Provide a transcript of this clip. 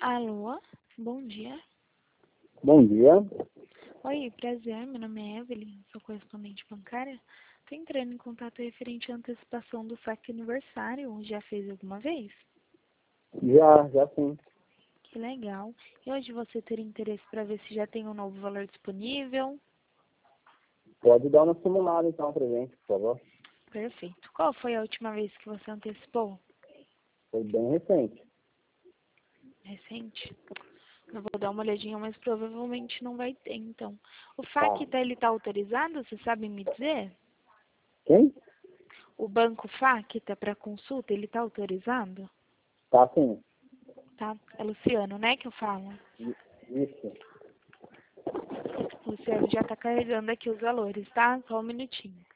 Alô, bom dia. Bom dia. Oi, prazer, meu nome é Evelyn, sou correspondente bancária. Estou entrando em contato referente à antecipação do saque aniversário. Já fez alguma vez? Já sim. Que legal. E hoje você teria interesse para ver se já tem um novo valor disponível? Pode dar uma simulada então pra gente, por favor. Perfeito. Qual foi a última vez que você antecipou? Foi bem recente. Recente? Eu vou dar uma olhadinha, mas provavelmente não vai ter, então. O Tá. FAQ, ele tá autorizado? Você sabe me dizer? Quem? O banco FAQ tá para consulta, ele tá autorizado? Tá sim. Tá? É Luciano, né, que eu falo. Isso. O Luciano já tá carregando aqui os valores, tá? Só um minutinho.